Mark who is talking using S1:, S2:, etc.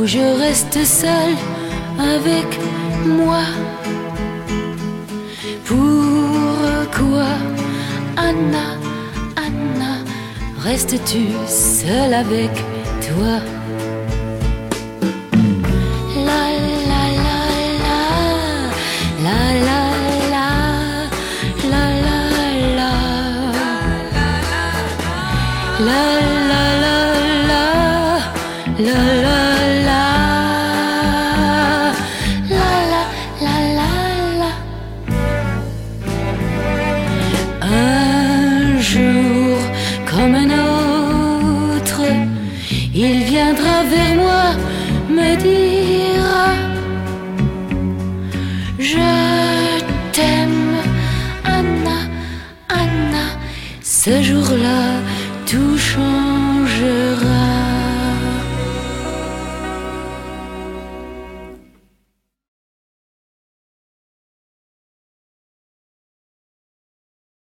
S1: je reste seule avec moi. Pourquoi, Anna, Anna, restes-tu seule avec toi? La la la la, la la la, la la la, la la la la, la la la, la la la la. Un jour comme un autre, il viendra vers moi, me dira: je t'aime, Anna, Anna. Ce jour-là, tout changera.